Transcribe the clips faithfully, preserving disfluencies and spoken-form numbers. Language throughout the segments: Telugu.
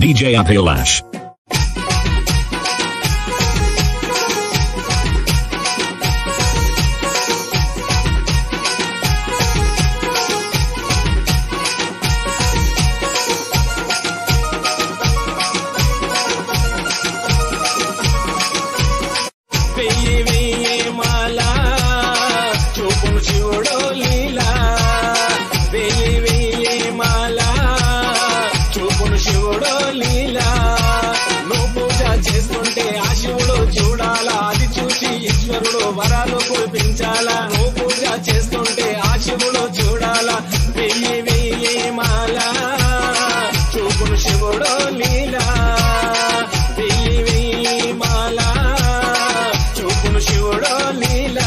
D J Abhilash. వరాలు కురిపించాలా నువ్వు పూజ చేస్తుంటే ఆ శివుడు చూడాలా వెయ్యి వెయ్యి మాల చూపును శివుడు లీలా వెయ్యి వెయ్యి మాల చూపును శివుడు లీలా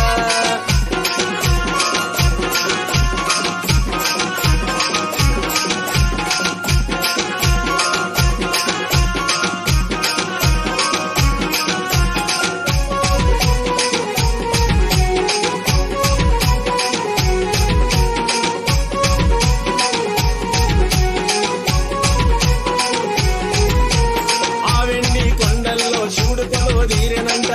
తీరేనంట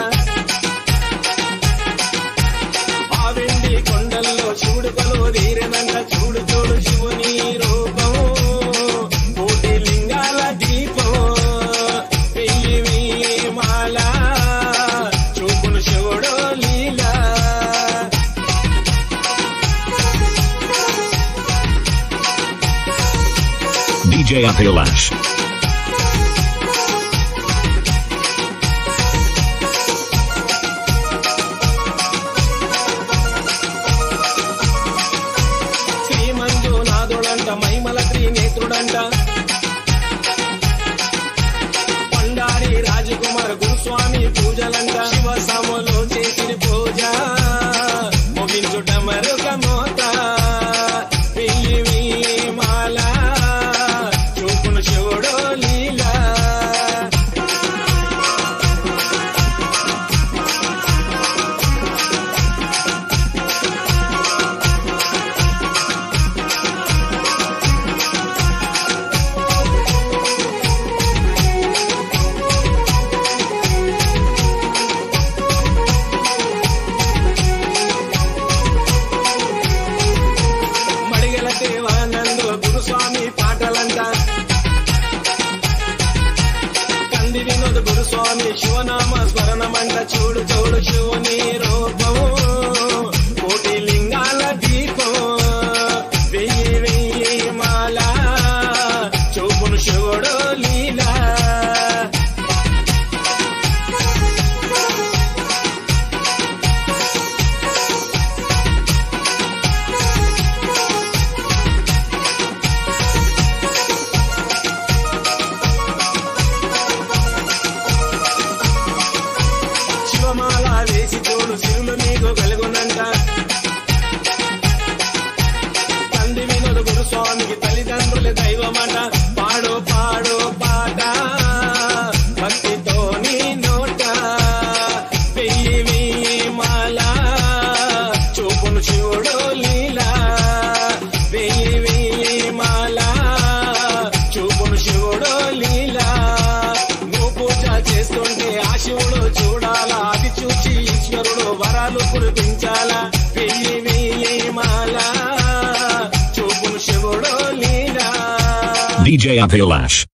ఆ వెండి కొండల్లో శివుడు కొలువు తీరేనంట చూడు చూడు శివుని రూపం కోటి లింగాల దీపం వెయ్యి వెయ్యి మాల చూపును శివుడు లీలా D J Abhilash. మైమల త్రినేత్రుడంట Pandhari Rajkumar గురుస్వామి పూజలంట శివ సములో చేసిన పూజ ముగించుట మరొక మోత వెయ్యి వెయ్యి మాల చూపును శివుడు లీలా దేవానంద గురుస్వామి పాటలంట కంది వినోద్ గురుస్వామి శివనామ స్మరణమంట చూడు చూడు శివుని రూపం కోటి లింగాల దీపం వెయ్యి వెయ్యి మాల చూపును శివుడు లీలా శివమాల వేసి చూడు శివులు నీకు కలుగునంట కంది వినోద్ గురుస్వామికి తల్లిదండ్రుల దైవమంట పాడు పాడు పాట భక్తితో నీ నోట వెయ్యి వెయ్యి మాల చూపును శివుడు లీలా వెయ్యి వెయ్యి మాల చూపును శివుడు లీలా నువ్వు పూజ చేస్తుంటే ఆ శివుడు చూడాలా అది చూచి ఈశ్వరుడు వరాలు కురిపించాలా వెయ్యి వెయ్యి మాల చూపును శివుడు లీలా D J Abhilash.